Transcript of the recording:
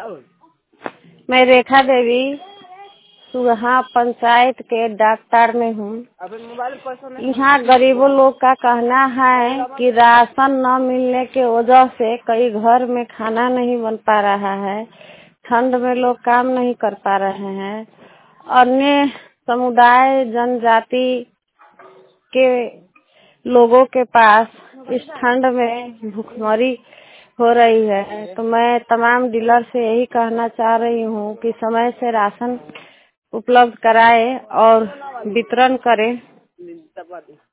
मैं रेखा देवी सुहा पंचायत के डॉक्टर में हूँ। यहाँ गरीबों लोग का कहना है कि राशन न मिलने के वजह से कई घर में खाना नहीं बन पा रहा है। ठंड में लोग काम नहीं कर पा रहे हैं। अन्य समुदाय जनजाति के लोगों के पास इस ठंड में भूखमरी हो रही है। तो मैं तमाम डीलर से यही कहना चाह रही हूँ कि समय से राशन उपलब्ध कराए और वितरण करें।